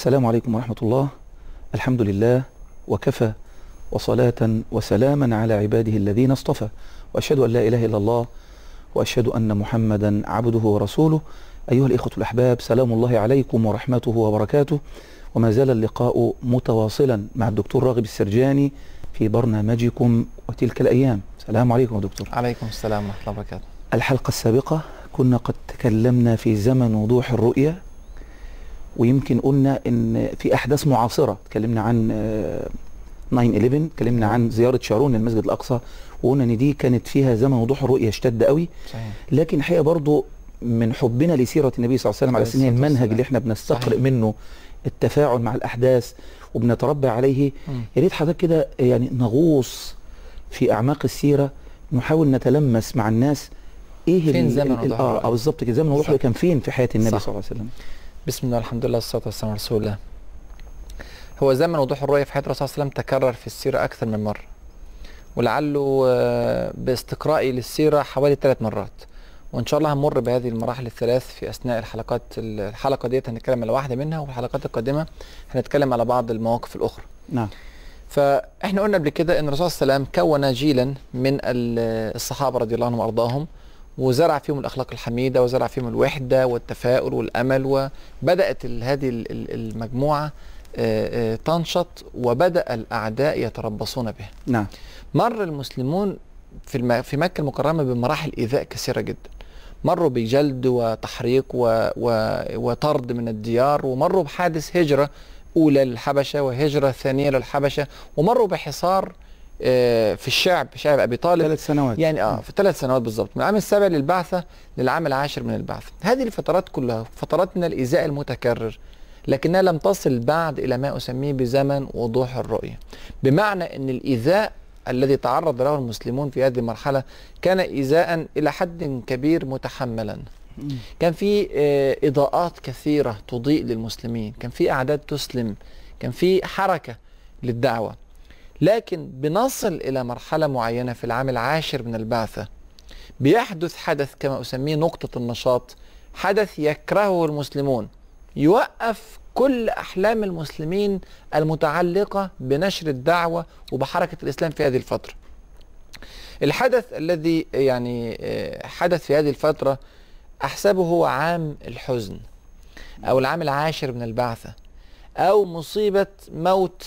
السلام عليكم ورحمة الله. الحمد لله وكفى، وصلاة وسلاما على عباده الذين اصطفى، وأشهد أن لا إله إلا الله، وأشهد أن محمدا عبده ورسوله. أيها الإخوة الأحباب، سلام الله عليكم ورحمته وبركاته. وما زال اللقاء متواصلا مع الدكتور راغب السرجاني في برنامجكم وتلك الأيام. السلام عليكم يا دكتور. عليكم السلام ورحمة الله وبركاته. الحلقة السابقة كنا قد تكلمنا في زمن وضوح الرؤية، ويمكن قلنا ان في احداث معاصره. تكلمنا عن 9/11، تكلمنا عن زياره شارون للمسجد الاقصى، وقلنا ان دي كانت فيها زمن وضوح الرؤيه اشتد قوي. صحيح. لكن الحقيقه برضو من حبنا لسيره النبي صلى الله عليه وسلم، على اساس ان المنهج اللي احنا بنستقرئ منه التفاعل مع الاحداث وبنتربى عليه. يا ريت حضرتك كده يعني نغوص في اعماق السيره، نحاول نتلمس مع الناس ايه فين زمن وضوح الرؤيه. بالظبط كده، زمن وضوح الرؤيه كان فين في حياه النبي صلى الله عليه وسلم. بسم الله والحمد لله والصلاة والسلام على رسول الله. هو زمن وضوح الرؤية في حياة الرسول صلى الله عليه وسلم تكرر في السيرة أكثر من مرة، ولعله باستقرائي للسيرة حوالي 3 مرات، وإن شاء الله هنمر بهذه المراحل الثلاث في أثناء الحلقة ديت. هنتكلم على واحدة منها، والحلقات القادمة هنتكلم على بعض المواقف الأخرى. نعم. فإحنا قلنا قبل كده إن الرسول صلى الله عليه وسلم كون جيلا من الصحابة رضي الله عنهم وأرضاهم، وزرع فيهم الأخلاق الحميدة، وزرع فيهم الوحدة والتفاؤل والأمل، وبدأت هذه المجموعة تنشط، وبدأ الأعداء يتربصون بها. نعم. مر المسلمون في مكة المكرمة بمراحل إيذاء كثيرة جدا. مروا بجلد وتحريق وطرد من الديار، ومروا بحادث هجرة أولى للحبشة وهجرة ثانية للحبشة، ومروا بحصار في شعب أبي طالب 3 سنوات، يعني في 3 سنوات بالضبط، من العام 7 للبعثة للعام 10 من البعثة. هذه الفترات كلها فترات من الإيذاء المتكرر، لكنها لم تصل بعد إلى ما أسميه بزمن وضوح الرؤية، بمعنى أن الإيذاء الذي تعرض له المسلمون في هذه المرحلة كان إيذاء إلى حد كبير متحملا. كان في إضاءات كثيرة تضيء للمسلمين، كان في أعداد تسلم، كان في حركة للدعوة. لكن بنصل إلى مرحلة معينة في العام 10 من البعثة، بيحدث حدث كما أسميه نقطة النشاط، حدث يكرهه المسلمون، يوقف كل أحلام المسلمين المتعلقة بنشر الدعوة وبحركة الإسلام في هذه الفترة. الحدث الذي يعني حدث في هذه الفترة أحسبه هو عام الحزن، أو العام 10 من البعثة، أو مصيبة موت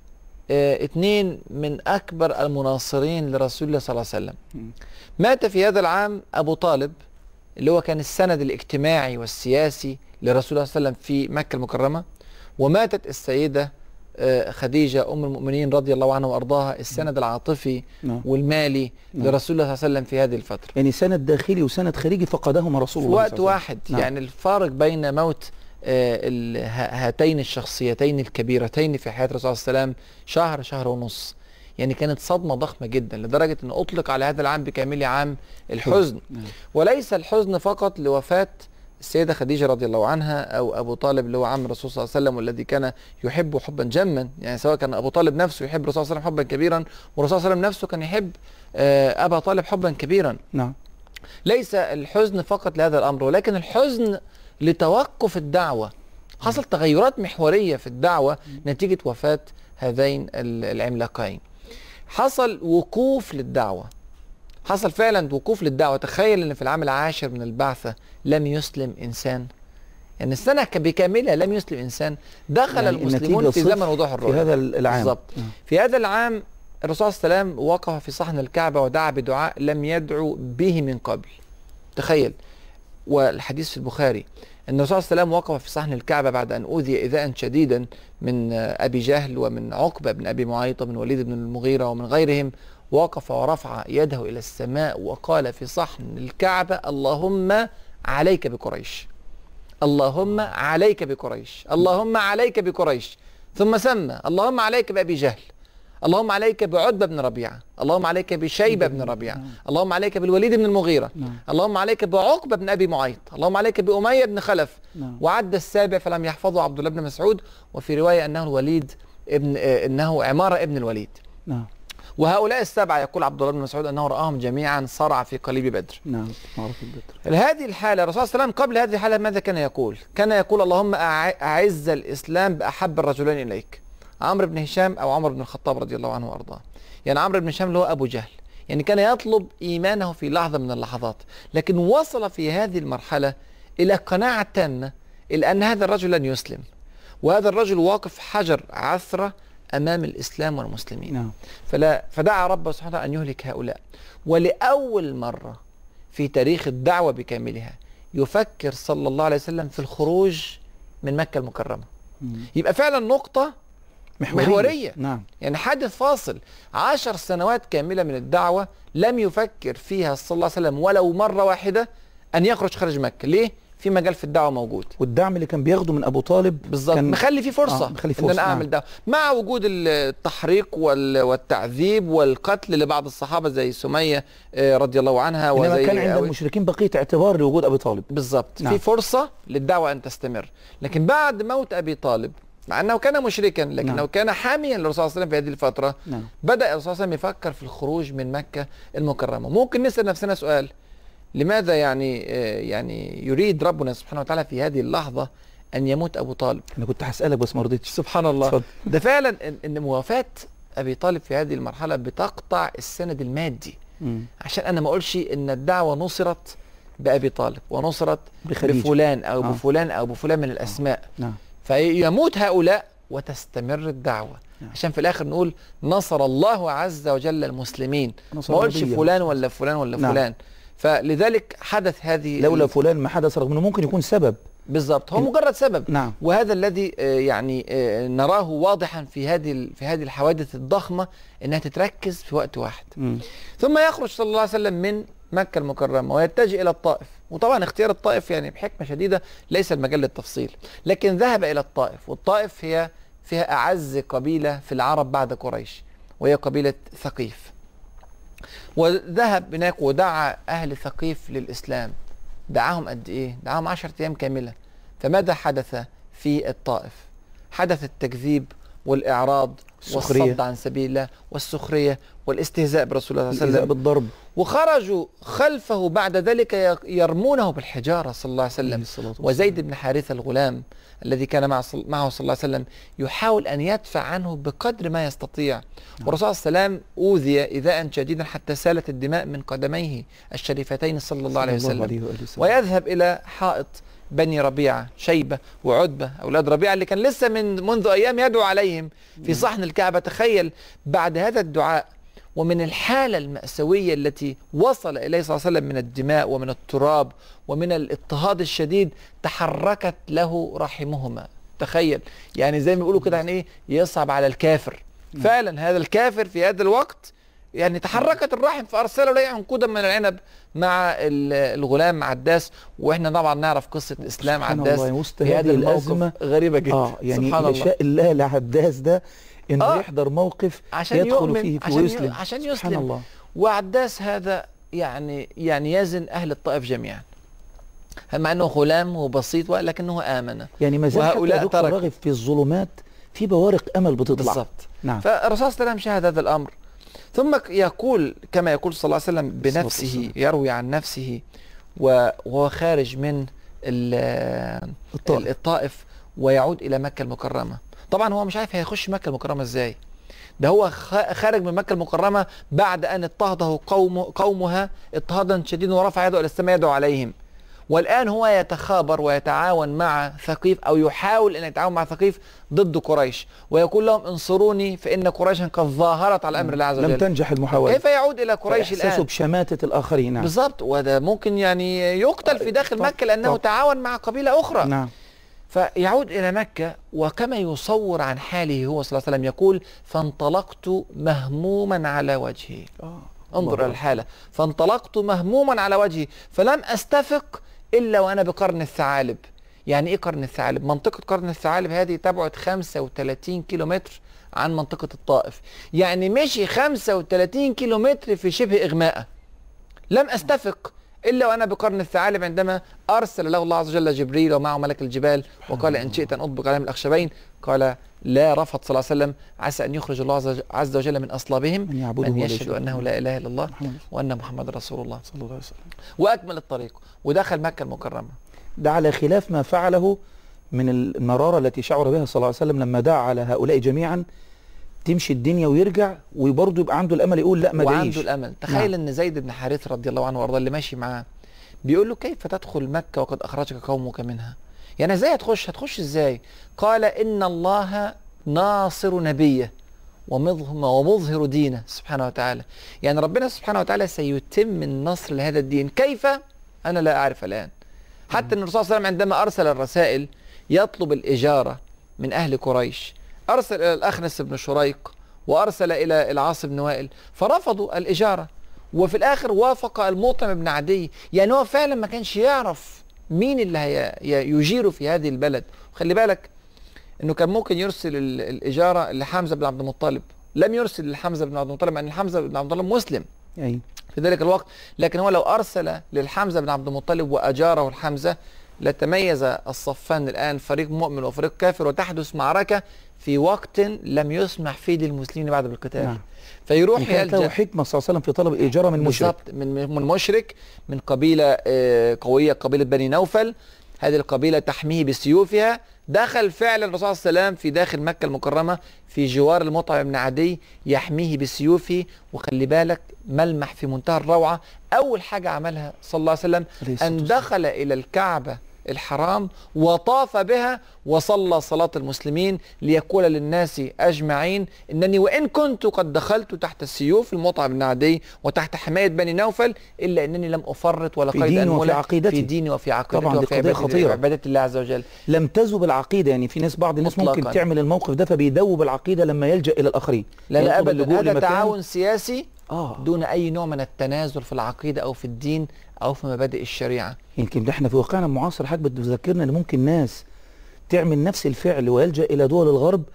2 من أكبر المناصرين لرسول الله صلى الله عليه وسلم. مات في هذا العام أبو طالب، اللي هو كان السند الاجتماعي والسياسي لرسول الله صلى الله عليه وسلم في مكة المكرمة، وماتت السيدة خديجة أم المؤمنين رضي الله عنها وأرضاها، السند العاطفي والمالي لرسول الله صلى الله عليه وسلم في هذه الفترة. يعني سند داخلي وسند خارجي فقدهما رسول الله في وقت واحد. يعني الفارق بين موت هاتين الشخصيتين الكبيرتين في حياة الرسول صلى الله عليه وسلم شهر ونص. يعني كانت صدمة ضخمة جدا، لدرجة أن أطلق على هذا العام بكامله عام الحزن. وليس الحزن فقط لوفاة السيدة خديجة رضي الله عنها، أو أبو طالب اللي هو عم الرسول صلى الله عليه وسلم، والذي كان يحبه حبا جما. يعني سواء كان أبو طالب نفسه يحب الرسول صلى الله عليه وسلم حبا كبيرا، والرسول صلى الله عليه وسلم نفسه كان يحب أبا طالب حبا كبيرا. نعم. ليس الحزن فقط لهذا الأمر، ولكن الحزن لتوقف الدعوة. حصل تغيرات محورية في الدعوة نتيجة وفاة هذين العملاقين. حصل وقوف للدعوة، حصل فعلا وقوف للدعوة. تخيل أن في العام 10 من البعثة لم يسلم إنسان، يعني السنة بكاملها لم يسلم إنسان. دخل يعني المسلمون في زمن وضوح الرؤية في هذا العام بالضبط. في هذا العام الرسول صلى الله عليه وسلم وقف في صحن الكعبة ودعا بدعاء لم يدعو به من قبل. تخيل. والحديث في البخاري أن الرسول صلى الله عليه وسلم وقف في صحن الكعبة بعد أن أوذي إيذاء شديدا من أبي جهل ومن عقبة بن أبي معيط ومن وليد بن المغيرة ومن غيرهم، وقف ورفع يده إلى السماء وقال في صحن الكعبة: اللهم عليك بقريش، اللهم عليك بقريش، اللهم عليك بقريش. ثم سمى: اللهم عليك بأبي جهل، اللهم عليك بعتبة بن ربيعة، اللهم عليك بشيبة بن ربيعة، اللهم عليك بالوليد بن المغيرة، اللهم عليك بعقبة بن أبي معيط، اللهم عليك بأمية بن خلف. وعد السابع فلم يحفظه عبد الله بن مسعود، وفي رواية أنه الوليد انه عمارة ابن الوليد. وهؤلاء السبعة يقول عبد الله بن مسعود أنه رآهم جميعا صرع في قليب بدر. نعم، معروف البدر. هذه الحالة الرسول صلى الله عليه وسلم قبل هذه الحالة ماذا كان يقول؟ كان يقول اللهم أعز الإسلام بأحب الرجلين إليك، عمرو بن هشام أو عمر بن الخطاب رضي الله عنه وأرضاه. يعني عمرو بن هشام اللي هو أبو جهل، يعني كان يطلب إيمانه في لحظة من اللحظات، لكن وصل في هذه المرحلة إلى قناعة تامة إلى أن هذا الرجل لن يسلم، وهذا الرجل واقف حجر عثرة أمام الإسلام والمسلمين. نعم. فدعا ربه سبحانه وتعالى أن يهلك هؤلاء. ولأول مرة في تاريخ الدعوة بكاملها يفكر صلى الله عليه وسلم في الخروج من مكة المكرمة. يبقى فعلا نقطة محورية. نعم. يعني حادث فاصل. 10 سنوات كاملة من الدعوة لم يفكر فيها صلى الله عليه وسلم ولو مرة واحدة أن يخرج خارج مكة. ليه؟ في مجال في الدعوة موجود، والدعم اللي كان بياخده من أبو طالب بالظبط مخلي فيه فرصة ان انا اعمل ده، مع وجود التحريق والتعذيب والقتل لبعض الصحابة زي سمية رضي الله عنها، وزي كان عند المشركين بقية اعتبار لوجود أبي طالب. بالظبط. نعم. في فرصة للدعوة أن تستمر. لكن بعد موت أبي طالب، مع أنه كان مشركا لكنه نعم. كان حاميا للرسول صلى الله عليه وسلم في هذه الفترة. نعم. بدأ الرسول صلى الله عليه وسلم يفكر في الخروج من مكة المكرمة. ممكن نسأل نفسنا سؤال، لماذا يعني يريد ربنا سبحانه وتعالى في هذه اللحظة أن يموت أبو طالب؟ أنا كنت هسألك بس ما رضيتش. سبحان الله. ده فعلا إن موافاة أبي طالب في هذه المرحلة بتقطع السند المادي. عشان أنا ما أقولش إن الدعوة نصرت بأبي طالب ونصرت بفلان أو بفلان أو بفلان من الأسماء. نعم. فيموت هؤلاء وتستمر الدعوة. عشان في الآخر نقول نصر الله عز وجل المسلمين، ما أقولش فلان ولا فلان ولا فلان. نعم. فلذلك حدث هذه لولا فلان ما حدث، رغم انه ممكن يكون سبب. بالضبط، هو مجرد سبب. نعم. وهذا الذي يعني نراه واضحا في هذه الحوادث الضخمة انها تتركز في وقت واحد. ثم يخرج صلى الله عليه وسلم من مكة المكرمة ويتجه الى الطائف. وطبعا اختيار الطائف يعني بحكمة شديدة ليس المجال للتفصيل، لكن ذهب الى الطائف. والطائف فيها اعز قبيلة في العرب بعد قريش، وهي قبيلة ثقيف. وذهب هناك ودعا أهل ثقيف للإسلام. دعاهم قد إيه؟ دعاهم 10 أيام كاملة. فماذا حدث في الطائف؟ حدث التكذيب والإعراض والصد عن سبيل الله والسخرية والاستهزاء برسول الله صلى الله عليه وسلم، بالضرب. وخرجوا خلفه بعد ذلك يرمونه بالحجارة صلى الله عليه وسلم. وزيد بن حارثة الغلام الذي كان معه صلى الله عليه وسلم يحاول أن يدفع عنه بقدر ما يستطيع. والرسول صلى الله عليه وسلم أوذي إيذاء شديدا حتى سالت الدماء من قدميه الشريفتين صلى الله عليه وسلم. ويذهب إلى حائط بني ربيعة، شيبة وعتبة أولاد ربيعة اللي كان لسه منذ أيام يدعو عليهم في صحن الكعبة. تخيل بعد هذا الدعاء ومن الحالة المأساوية التي وصل إليه صلى الله عليه وسلم من الدماء ومن التراب ومن الاضطهاد الشديد، تحركت له رحمهما. تخيل، يعني زي ما بيقولوا كده، يعني ايه يصعب على الكافر. فعلا هذا الكافر في هذا الوقت يعني تحركت الرحم، فأرسلوا إليه عنقودا من العنب مع الغلام عداس. واحنا طبعا نعرف قصة إسلام عداس في هذه الموقف غريبة جدا. يعني سبحان شاء الله لعداس ده انه يحضر موقف يدخل فيه ويسلم عشان يسلم. سبحان الله. وعداس هذا يعني يزن أهل الطائف جميعا، مع أنه غلام وبسيط ولكنه آمن. يعني ما زال حتى راغب في الظلمات في بوارق أمل بتطلع. بالضبط. نعم. فالرسول صلى الله عليه وسلم شاهد هذا الأمر، ثم يقول كما يقول صلى الله عليه وسلم بنفسه، يروي عن نفسه وهو خارج من الطائف ويعود إلى مكة المكرمة. طبعا هو مش عارف هيخش مكة المكرمة ازاي. ده هو خارج من مكة المكرمة بعد أن اضطهده قومها اضطهادا شديدا ورفع يده إلى السماء يدعو عليهم. والآن هو يتخابر ويتعاون مع ثقيف، أو يحاول أن يتعاون مع ثقيف ضد قريش، ويقول لهم انصروني فإن قريشا قد ظاهرت على أمر الله عز وجل. لم تنجح المحاولة. كيف يعود إلى قريش الآن؟ إحساسه بشماتة الآخرين. نعم. بالضبط. وده ممكن يعني يقتل في داخل مكة لأنه تعاون مع قبيلة أخرى. نعم. فيعود إلى مكة، وكما يصور عن حاله هو صلى الله عليه وسلم يقول: فانطلقت مهموما على وجهي. انظر إلى الحالة. فانطلقت مهموما على وجهي فلم أستفق إلا وأنا بقرن الثعالب. يعني إيه قرن الثعالب؟ منطقة قرن الثعالب هذه تبعد 35 كيلومتر عن منطقة الطائف. يعني مشي 35 كيلومتر في شبه إغماء. لم أستفق إلا وأنا بقرن الثعالب، عندما أرسل له الله عز وجل جبريل ومعه ملك الجبال وقال: إن شئت أن أطبق عليهم الأخشبين. قال: لا رفض صلى الله عليه وسلم: عسى أن يخرج الله عز وجل من أصلابهم من يشهد أنه لا إله إلا الله وأن محمد رسول الله صلى الله عليه وسلم. وأكمل الطريق ودخل مكة المكرمة. ده على خلاف ما فعله من المرارة التي شعر بها صلى الله عليه وسلم لما دعا على هؤلاء جميعا تمشي الدنيا ويرجع وبرضه يبقى عنده الأمل يقول لا ما وعنده دعيش. الأمل. تخيل أن زيد بن حارثة رضي الله عنه وارضاه اللي ماشي معاه بيقول له: كيف تدخل مكة وقد أخرجك قومك منها؟ يعني ازاي هتخش ازاي؟ قال: إن الله ناصر نبيه ومظهر دينه سبحانه وتعالى. يعني ربنا سبحانه وتعالى سيتم النصر لهذا الدين. كيف؟ أنا لا أعرف الآن. حتى أن الرسول صلى الله عليه وسلم عندما أرسل الرسائل يطلب الإجارة من أهل قريش، أرسل إلى الأخنس بن شريق وأرسل إلى العاص بن وائل فرفضوا الإجارة، وفي الآخر وافق المطعم بن عدي. يعني هو فعلا ما كانش يعرف مين اللي يجيره في هذه البلد. خلي بالك انه كان ممكن يرسل الإجارة لحمزة بن عبد المطلب، لم يرسل لحمزة بن عبد المطلب لأن حمزة بن عبد المطلب مسلم في ذلك الوقت، لكن هو لو أرسل للحمزة بن عبد المطلب وأجاره الحمزة لتميز الصفان الآن، فريق مؤمن وفريق كافر، وتحدث معركة في وقت لم يسمح فيه للمسلمين بعد بالقتال. نعم. فيروح يلجأ. له حكمة صلى الله عليه وسلم في طلب الإجارة من مشرك، من مشرك من قبيلة قوية، قبيلة بني نوفل. هذه القبيلة تحميه بسيوفها. دخل فعلا الرسول صلى الله عليه وسلم في داخل مكة المكرمة في جوار المطعم بن عدي يحميه بسيوفه. وخلي بالك ملمح في منتهى الروعة، أول حاجة عملها صلى الله عليه وسلم أن دخل إلى الكعبة الحرام وطاف بها وصلى صلاة المسلمين ليقول للناس أجمعين: إنني وإن كنت قد دخلت تحت السيوف المطعم بن عدي وتحت حماية بني نوفل إلا أنني لم أفرط ولا قيد أنملة في ديني وفي عقيدتي وفي عبادة الله عز وجل. لم تذوب العقيدة. يعني في ناس بعض الناس ممكن تعمل الموقف ده فبيدوب العقيدة لما يلجأ إلى الآخرين. لا أبدا، هذا تعاون سياسي دون أي نوع من التنازل في العقيدة أو في الدين أو في مبادئ الشريعة. يمكن احنا في واقعنا المعاصر حاجة بتذكرنا ان ممكن ناس تعمل نفس الفعل ويلجأ الى دول الغرب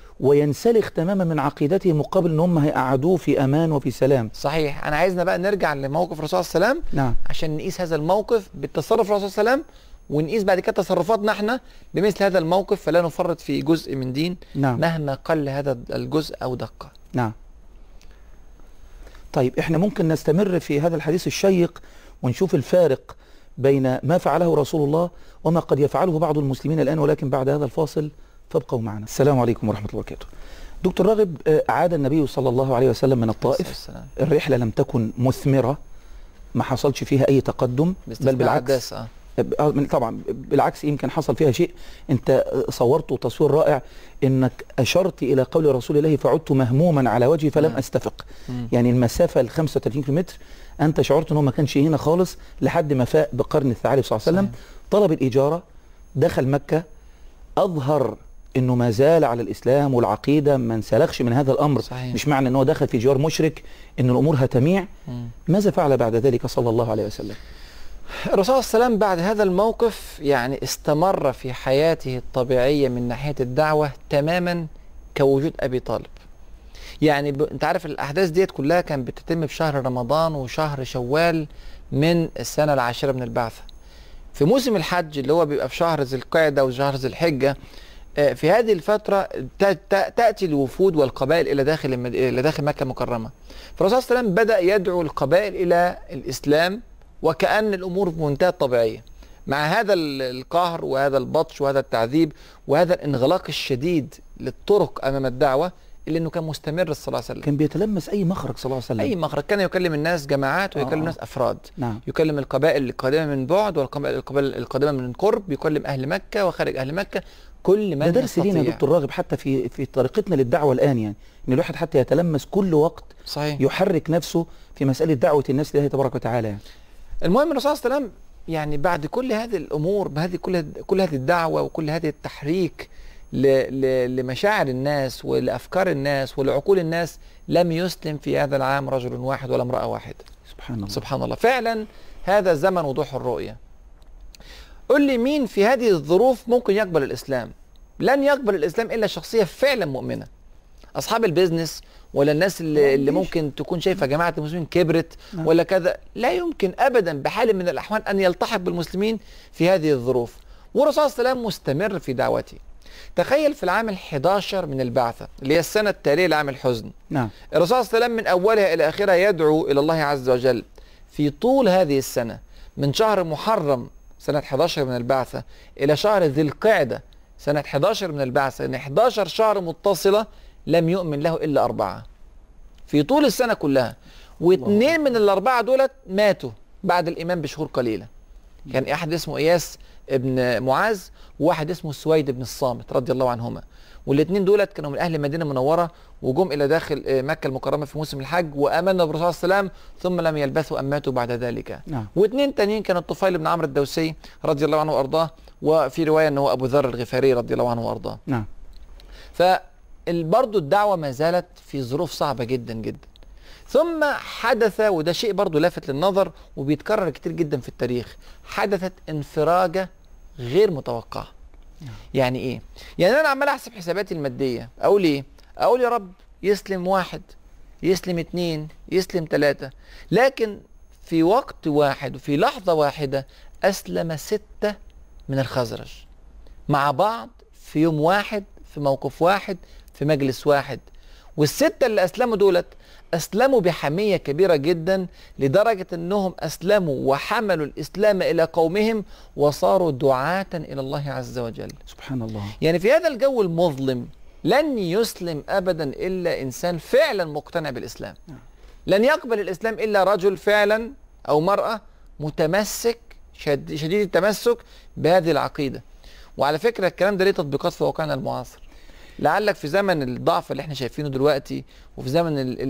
وينسلخ تماما من عقيدته مقابل ان هم هيقعدوه في امان وفي سلام. صحيح. انا عايزنا بقى نرجع لموقف الرسول صلى الله عليه وسلم. نعم. عشان نقيس هذا الموقف بالتصرف الرسول صلى الله عليه وسلم، ونقيس بعد كده تصرفاتنا احنا بمثل هذا الموقف، فلا نفرط في جزء من دين. نعم. مهما قل هذا الجزء او دقة. نعم. طيب احنا ممكن نستمر في هذا الحديث الشيق ونشوف الفارق بين ما فعله رسول الله وما قد يفعله بعض المسلمين الآن، ولكن بعد هذا الفاصل فابقوا معنا. السلام عليكم ورحمة الله وبركاته. دكتور راغب، عاد النبي صلى الله عليه وسلم من الطائف. الرحلة لم تكن مثمرة، ما حصلش فيها أي تقدم، بل بالعكس. طبعا بالعكس، يمكن حصل فيها شيء انت صورته تصوير رائع، انك اشرت الى قول رسول الله: فعدت مهموما على وجهي فلم استفق. يعني المسافه ال 35 كيلومتر انت شعرت انه ما كانش هنا خالص لحد ما فاق بقرن الثعالب صلى الله عليه وسلم. طلب الاجاره، دخل مكه، اظهر انه ما زال على الاسلام والعقيده، ما انسلخش من هذا الامر. صحيح. مش معنى انه دخل في جوار مشرك ان الامور هتميع. ماذا فعل بعد ذلك صلى الله عليه وسلم؟ الرسول صلى الله عليه وسلم بعد هذا الموقف يعني استمر في حياته الطبيعية من ناحية الدعوة تماما كوجود أبي طالب. يعني انت عارف الأحداث ديت كلها كانت بتتم في شهر رمضان وشهر شوال من السنة العاشرة من البعثة. في موسم الحج اللي هو بيبقى في شهر ذي القعدة وشهر ذي الحجة، في هذه الفترة تأتي الوفود والقبائل إلى داخل مكة المكرمة. فالرسول صلى الله عليه وسلم بدأ يدعو القبائل إلى الإسلام وكأن الأمور بمنتهى الطبيعية، مع هذا القهر وهذا البطش وهذا التعذيب وهذا الانغلاق الشديد للطرق أمام الدعوة اللي انه كان مستمر صلى الله عليه وسلم. كان بيتلمس اي مخرج صلى الله عليه وسلم، اي مخرج. كان يكلم الناس جماعات ويكلم الناس افراد. نعم. يكلم القبائل القادمه من بعد والقبائل القادمه من قرب، يكلم اهل مكه وخارج اهل مكه، كل من ده درس لينا يا دكتور راغب حتى في طريقتنا للدعوه الان، يعني ان الواحد حتى يتلمس كل وقت. صحيح. يحرك نفسه في مساله دعوه الناس لله تبارك وتعالى. يعني المهم الرسول صلى الله عليه وسلم يعني بعد كل هذه الامور، بهذه كل هذه الدعوه وكل هذه التحريك لمشاعر الناس ولأفكار الناس ولعقول الناس، لم يسلم في هذا العام رجل واحد ولا امرأة واحدة. سبحان الله. سبحان الله. فعلا هذا زمن وضوح الرؤية. قل لي مين في هذه الظروف ممكن يقبل الإسلام؟ لن يقبل الإسلام إلا شخصية فعلا مؤمنة. أصحاب البيزنس ولا الناس اللي ممكن تكون شايفة جماعة المسلمين كبرت ولا كذا، لا يمكن أبدا بحال من الأحوال أن يلتحق بالمسلمين في هذه الظروف. والرسول صلى الله عليه وسلم مستمر في دعوته. تخيل في العام ال11 من البعثة اللي هي السنة التالية لعام الحزن، نعم. الرسول صلى الله عليه وسلم من أولها إلى آخرها يدعو إلى الله عز وجل في طول هذه السنة، من شهر محرم سنة 11 من البعثة إلى شهر ذي القعدة سنة 11 من البعثة، إن 11 شهر متصلة لم يؤمن له إلا 4 في طول السنة كلها، واثنين من الأربعة دولت ماتوا بعد الإيمان بشهور قليلة. كان أحد اسمه إياس ابن معاذ، وواحد اسمه سويد بن الصامت رضي الله عنهما، والاثنين دولت كانوا من أهل المدينة المنورة وجم إلى داخل مكة المكرمة في موسم الحج وآمنوا بالرسول صلى الله عليه وسلم ثم لم يلبثوا أن ماتوا بعد ذلك. نعم. واثنين تانيين كانوا الطفيل بن عمرو الدوسي رضي الله عنه وأرضاه، وفي رواية أنه أبو ذر الغفاري رضي الله عنه وأرضاه. نعم. فبرضه الدعوة ما زالت في ظروف صعبة جدا جدا. ثم حدث، وده شيء برضه لافت للنظر وبيتكرر كتير جدا في التاريخ، حدثت انفراجة غير متوقعة. يعني ايه؟ يعني انا عمال احسب حساباتي المادية، اقول ايه؟ اقول يا رب يسلم 1، يسلم 2، يسلم 3، لكن في وقت واحد وفي لحظة واحدة اسلم 6 من الخزرج مع بعض في يوم واحد، في موقف واحد، في مجلس واحد. والستة اللي أسلموا دولت أسلموا بحمية كبيرة جدا، لدرجة أنهم أسلموا وحملوا الإسلام إلى قومهم وصاروا دعاة إلى الله عز وجل. سبحان الله. يعني في هذا الجو المظلم لن يسلم أبدا إلا إنسان فعلا مقتنع بالإسلام. لن يقبل الإسلام إلا رجل فعلا أو مرأة متمسك شديد التمسك بهذه العقيدة. وعلى فكرة الكلام ده ليه تطبيقات في واقعنا المعاصر. لعلك في زمن الضعف اللي احنا شايفينه دلوقتي، وفي زمن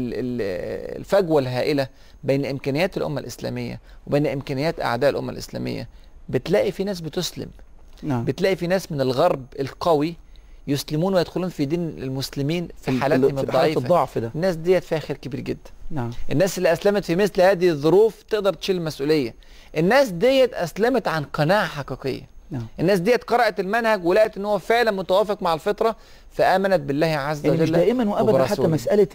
الفجوة الهائلة بين إمكانيات الأمة الإسلامية وبين إمكانيات أعداء الأمة الإسلامية، بتلاقي في ناس بتسلم. نعم. بتلاقي في ناس من الغرب القوي يسلمون ويدخلون في دين المسلمين في حالاتهم الضعيفة. الضعف ده. الناس ديت فيها خير كبير جدا. نعم. الناس اللي أسلمت في مثل هذه الظروف تقدر تشيل المسؤولية. الناس ديت أسلمت عن قناعة حقيقية. نعم. الناس ديت قرأت المنهج ولقت ان هو فعلا متوافق مع الفطرة، فآمنت بالله عز وجل. يعني مش دائما وابدا حتى وبرسوله. مسألة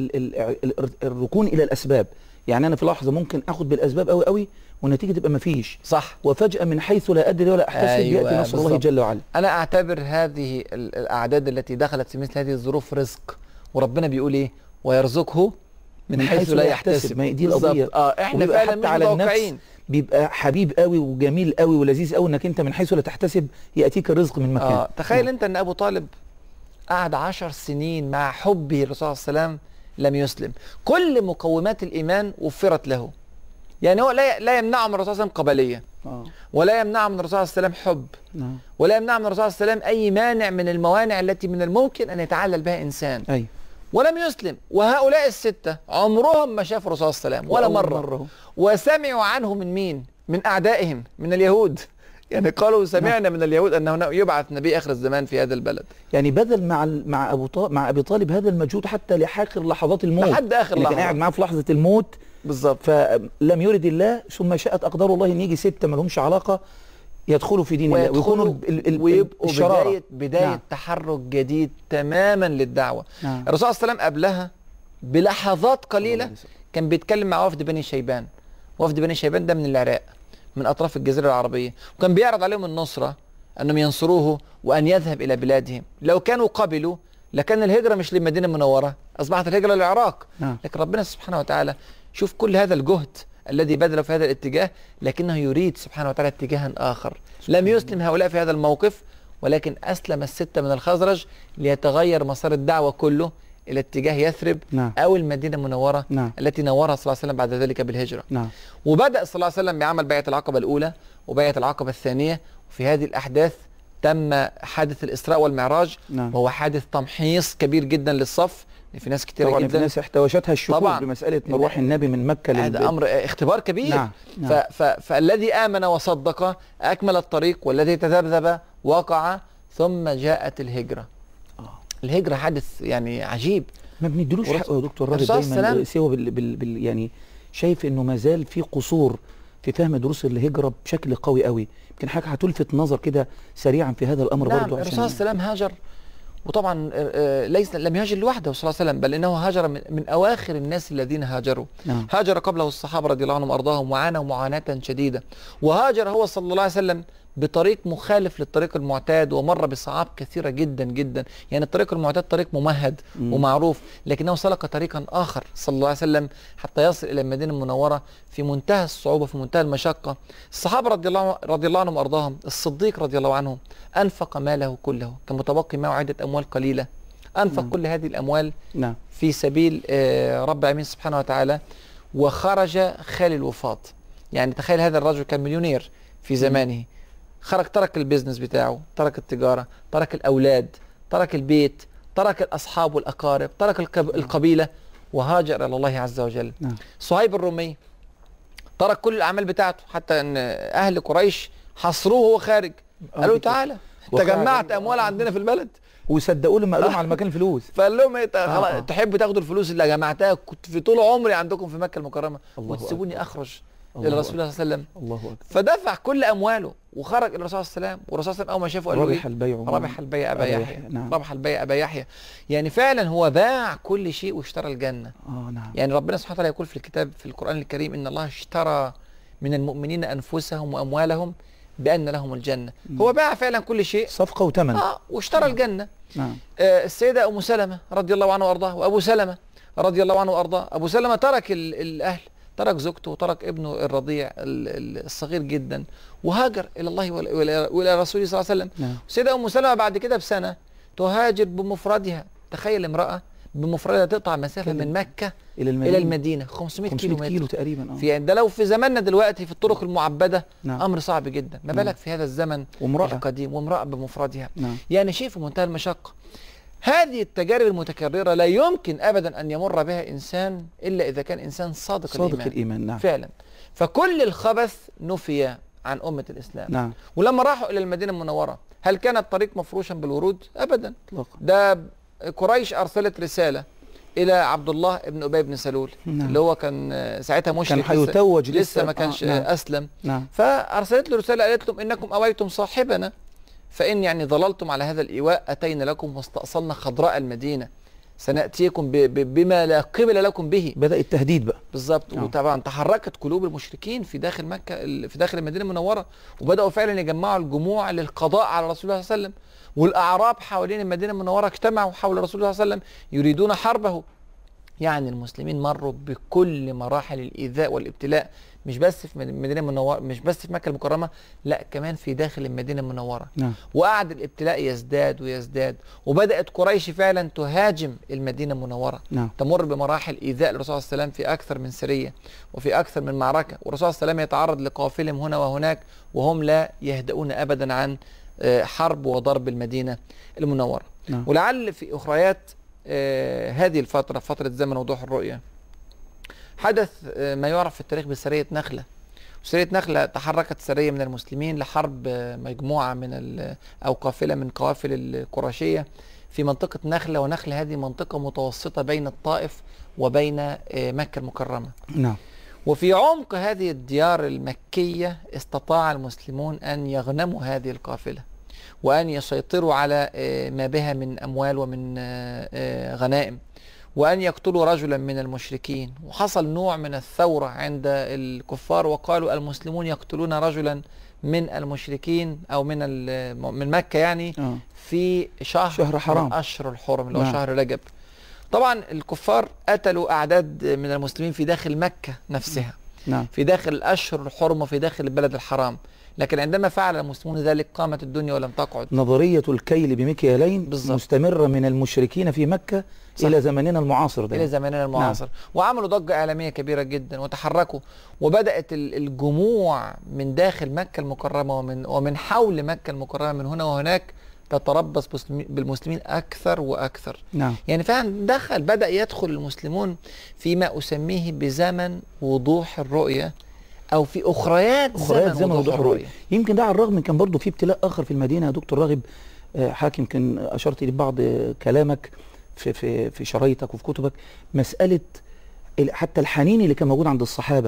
الركون الى الاسباب. يعني انا في لحظة ممكن اخد بالاسباب قوي قوي والنتيجة تبقى مفيش. صح. وفجأة من حيث لا ادري ولا احتسب يأتي نصر الله جل وعلا. انا اعتبر هذه الاعداد التي دخلت في مثل هذه الظروف رزق، وربنا بيقول ايه؟ ويرزقه من حيث لا يحتسب. ما دي القضية. احنا فعلا مش على متوقعين. النفس بيبقى حبيب قوي وجميل قوي ولذيذ قوي انك انت من حيث لا تحتسب ياتيك الرزق من مكان. تخيل انت ان ابو طالب قعد 10 سنين مع حبه الرسول صلى الله عليه وسلم لم يسلم. كل مقومات الايمان وفرت له. يعني هو لا يمنعه من الرسول صلى الله عليه وسلم قبليه، ولا يمنعه من الرسول صلى الله عليه وسلم حب، ولا يمنع من الرسول صلى الله عليه وسلم اي مانع من الموانع التي من الممكن ان يتعلل بها انسان. أيوة. ولم يسلم. وهؤلاء الستة عمرهم ما شافوا الرسول صلى الله عليه وسلم ولا مرة. وسمعوا عنه من مين؟ من أعدائهم، من اليهود. يعني قالوا سمعنا من اليهود أنه يبعث نبي آخر الزمان في هذا البلد. يعني بذل مع أبي طالب هذا المجهود حتى لآخر لحظات الموت، لحد آخر لحظة. كان قاعد معاه في لحظة الموت بالظبط. فلم يرد الله ثم شاءت أقدار الله إن يجي 6 ما لهمش علاقة يدخلوا في دين الله ويكونوا ويبقوا بداية تحرك جديد تماما للدعوة. الرسول صلى الله عليه وسلم قبلها بلحظات قليلة كان بيتكلم مع وفد بني شيبان. وفد بني شيبان ده من العراق، من أطراف الجزيرة العربية، وكان بيعرض عليهم النصرة، أنهم ينصروه وأن يذهب إلى بلادهم. لو كانوا قبلوا لكان الهجرة مش للمدينة المنورة، أصبحت الهجرة للعراق. لكن ربنا سبحانه وتعالى شوف كل هذا الجهد الذي بذل في هذا الاتجاه، لكنه يريد سبحانه وتعالى اتجاها آخر. لم يسلم هؤلاء في هذا الموقف، ولكن أسلم ال6 من الخزرج ليتغير مسار الدعوة كله إلى اتجاه يثرب أو المدينة المنورة التي نورها صلى الله عليه وسلم بعد ذلك بالهجرة. وبدأ صلى الله عليه وسلم بعمل بيعة العقبة الأولى وبيعة العقبة الثانية. وفي هذه الأحداث تم حادث الإسراء والمعراج، وهو حادث تمحيص كبير جدا للصف. في ناس كتير طبعا جدا، في ناس احتوشتها الشكوك بمسألة مروح النبي من مكة هذا أمر اختبار كبير. فالذي آمن وصدق أكمل الطريق، والذي تذبذب وقع. ثم جاءت الهجرة. الهجرة حدث يعني عجيب ما بندلوش حقه يا دكتور راشد دايما سوى يعني شايف انه ما زال في قصور في فهم دروس الهجرة بشكل قوي قوي. يمكن حضرتك هتلفت نظر كده سريعا في هذا الامر برضه. الرسول صلى الله عليه وسلم هاجر، وطبعا لم يهاجر لوحده صلى الله عليه وسلم، بل انه هاجر من اواخر الناس الذين هاجروا. هاجر قبله الصحابه رضي الله عنهم وارضاهم وعانوا معاناه شديده. وهاجر هو صلى الله عليه وسلم بطريق مخالف للطريق المعتاد، ومر بصعاب كثيرة جدا جدا. يعني الطريق المعتاد طريق ممهد ومعروف، لكنه سلك طريقا آخر صلى الله عليه وسلم حتى يصل إلى المدينة المنورة في منتهى الصعوبة، في منتهى المشقة. الصحابة رضي الله عنهم وأرضاهم، الصديق رضي الله عنه أنفق ماله كله، كان متبقي معه عدة أموال قليلة، أنفق كل هذه الأموال في سبيل رب العالمين سبحانه وتعالى، وخرج خالي الوفاض. يعني تخيل هذا الرجل كان مليونير في زمانه، خرج ترك البيزنس بتاعه، ترك التجارة، ترك الأولاد، ترك البيت، ترك الأصحاب والأقارب، ترك القبيلة، وهاجر إلى الله عز وجل. صهيب الرومي ترك كل الأعمال بتاعته، حتى أن أهل قريش حصروه وهو خارج، قالوا تعالى أنت جمعت أموال عندنا في البلد، وصدقوا لما قالوا على مكان الفلوس، فقال لهم ايه تحبوا تاخدوا الفلوس اللي جمعتها كنت في طول عمري عندكم في مكة المكرمة وتسيبوني أخرج إلى رسول الله صلى الله عليه وسلم. الله أكبر. فدفع كل أمواله وخرج إلى الرسول صلى الله عليه وسلم، والرسول صلى الله عليه وسلم أول ما شافه قال له ربح البيع أبا يحيى. ربح البيع أبا يحيى. يعني فعلا هو باع كل شيء واشترى الجنة. نعم. يعني ربنا سبحانه وتعالى يقول في الكتاب في القرآن الكريم إن الله اشترى من المؤمنين أنفسهم وأموالهم بأن لهم الجنة. هو باع فعلا كل شيء، صفقة وثمن، واشترى الجنة. نعم. السيدة أم سلمة رضي الله عنه وأرضاه، وأبو سلمة رضي الله عنه وأرضاه. أبو سلمة ترك الأهل، ترك زوجته وترك ابنه الرضيع الصغير جدا، وهاجر إلى الله وإلى رسوله صلى الله عليه وسلم. نعم. السيدة أم سلمة بعد كده بسنة تهاجر بمفردها. تخيل امرأة بمفردها تقطع مسافة من مكة إلى المدينة 500 كيلو تقريبا. في ده لو في زماننا دلوقتي في الطرق المعبدة أمر صعب جدا، ما بالك في هذا الزمن القديم وامرأة بمفردها. يعني شيء في منتهى المشقة. هذه التجارب المتكررة لا يمكن أبدا أن يمر بها إنسان إلا إذا كان إنسان صادق الإيمان. نعم. فعلا. فكل الخبث نفي عن أمة الإسلام. نعم. ولما راحوا إلى المدينة المنورة هل كان الطريق مفروشا بالورود؟ أبدا. اطلاقا. ده قريش أرسلت رسالة إلى عبد الله بن أبي بن سلول. نعم. اللي هو كان ساعتها مشرك، كان هيتوج لسه ما كانش أسلم. نعم. فأرسلت له رسالة قالت لهم إنكم أويتم صاحبنا، فإن يعني ظللتم على هذا الإيواء أتينا لكم واستأصلنا خضراء المدينة، سنأتيكم بما لا قبل لكم به. بدأ التهديد بقى بالظبط. وطبعا تحركت قلوب المشركين في داخل مكة، في داخل المدينة المنورة، وبدأوا فعلا يجمعوا الجموع للقضاء على رسول الله صلى الله عليه وسلم. والأعراب حوالين المدينة المنورة اجتمعوا حول رسول الله صلى الله عليه وسلم يريدون حربه. يعني المسلمين مروا بكل مراحل الإيذاء والابتلاء، مش بس في المدينة المنورة، مش بس في مكة المكرمة، لا كمان في داخل المدينة المنورة. نعم. وقعد الابتلاء يزداد ويزداد، وبدأت قريش فعلا تهاجم المدينة المنورة. نعم. تمر بمراحل إيذاء الرسول صلى الله عليه وسلم في أكثر من سرية وفي أكثر من معركة، والرسول صلى الله عليه وسلم يتعرض لقوافلهم هنا وهناك، وهم لا يهدؤون أبدا عن حرب وضرب المدينة المنورة. نعم. ولعل في أخريات هذه الفترة، فترة زمن وضوح الرؤية، حدث ما يعرف في التاريخ بسرية نخلة. سرية نخلة تحركت سرية من المسلمين لحرب مجموعة من أو قافلة من قوافل القرشية في منطقة نخلة. ونخلة هذه منطقة متوسطة بين الطائف وبين مكة المكرمة. نعم. وفي عمق هذه الديار المكية استطاع المسلمون أن يغنموا هذه القافلة وأن يسيطروا على ما بها من أموال ومن غنائم، وأن يقتلوا رجلا من المشركين. وحصل نوع من الثورة عند الكفار، وقالوا المسلمون يقتلون رجلا من المشركين أو من مكة، يعني في شهر حرام، أشهر الحرم اللي هو شهر رجب. طبعا الكفار قتلوا أعداد من المسلمين في داخل مكة نفسها. نعم. في داخل الأشهر الحرم وفي داخل البلد الحرام. لكن عندما فعل المسلمون ذلك قامت الدنيا ولم تقعد. نظرية الكيل بمكيالين مستمرة من المشركين في مكة. صح. إلى زمننا المعاصر ده. إلى زمننا المعاصر. نعم. وعملوا ضجة إعلامية كبيرة جدا وتحركوا، وبدأت الجموع من داخل مكة المكرمة ومن حول مكة المكرمة من هنا وهناك تتربص بالمسلمين أكثر وأكثر. نعم. يعني فعلا بدأ يدخل المسلمون فيما أسميه بزمن وضوح الرؤية، أو في أخريات زمن وضوح الرؤية. يمكن ده على الرغم من كان برضه في ابتلاء آخر في المدينة يا دكتور راغب حاكم، يمكن أشرت إلى بعض كلامك في شرايطك وفي كتبك، مسألة حتى الحنين اللي كان موجود عند الصحابة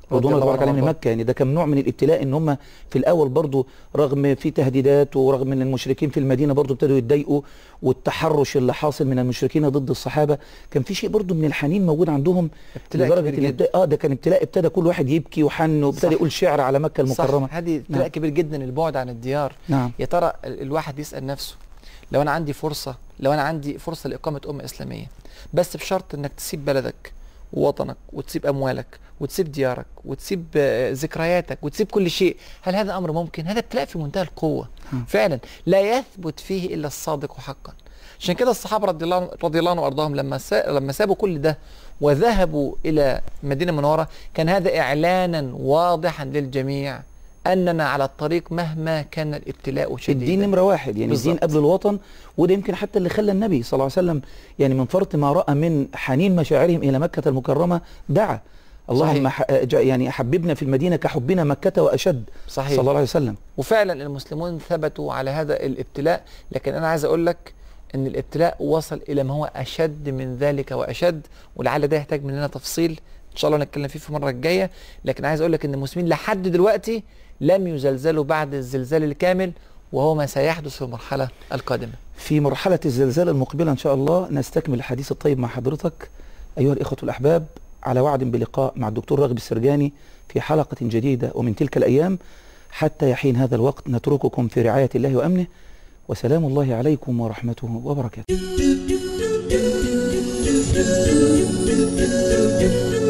رضوان الله تبارك عليهم لمكة. يعني ده كان نوع من الابتلاء، ان هم في الاول برضو رغم في تهديدات ورغم ان المشركين في المدينة برضو ابتدوا يتضايقوا، والتحرش اللي حاصل من المشركين ضد الصحابة، كان في شيء برضو من الحنين موجود عندهم لدرجة ده كان ابتلاء، ابتدى كل واحد يبكي وحن وابتدى يقول شعر على مكة المكرمة. صح، هذه ابتلاء كبير جدا، البعد عن الديار. نعم. يا ترى الواحد يسأل نفسه، لو انا عندي فرصة لإقامة أمة إسلامية، بس بشرط انك تسيب بلدك ووطنك وتسيب أموالك وتسيب ديارك وتسيب ذكرياتك وتسيب كل شيء، هل هذا أمر ممكن؟ هذا ابتلاء في منتهى القوة فعلا، لا يثبت فيه إلا الصادق حقا. عشان كده الصحابة رضي الله عنهم وأرضاهم لما سابوا كل ده وذهبوا إلى المدينة المنورة، كان هذا إعلانا واضحا للجميع أننا على الطريق مهما كان الابتلاء شديدا. الدين نمرة واحد، يعني بالزبط. الدين قبل الوطن، وده يمكن حتى اللي خلى النبي صلى الله عليه وسلم يعني من فرط ما رأى من حنين مشاعرهم إلى مكة المكرمة دعا اللهم يعني حببنا في المدينة كحبنا مكة وأشد. صحيح. صلى الله عليه وسلم. وفعلا المسلمون ثبتوا على هذا الابتلاء، لكن أنا عايز أقول لك أن الابتلاء وصل إلى ما هو أشد من ذلك وأشد، ولعل ده يحتاج مننا تفصيل إن شاء الله نتكلم فيه في المرة الجاية. لكن عايز أقول لك أن المسلمين لحد دلوقتي لم يزلزلوا بعد الزلزال الكامل، وهو ما سيحدث في المرحلة القادمة. في مرحلة الزلزال المقبلة إن شاء الله نستكمل الحديث الطيب مع حضرتك أيها الإخوة الأحباب، على وعد بلقاء مع الدكتور راغب السرجاني في حلقة جديدة ومن تلك الأيام. حتى يحين هذا الوقت نترككم في رعاية الله وأمنه، وسلام الله عليكم ورحمته وبركاته.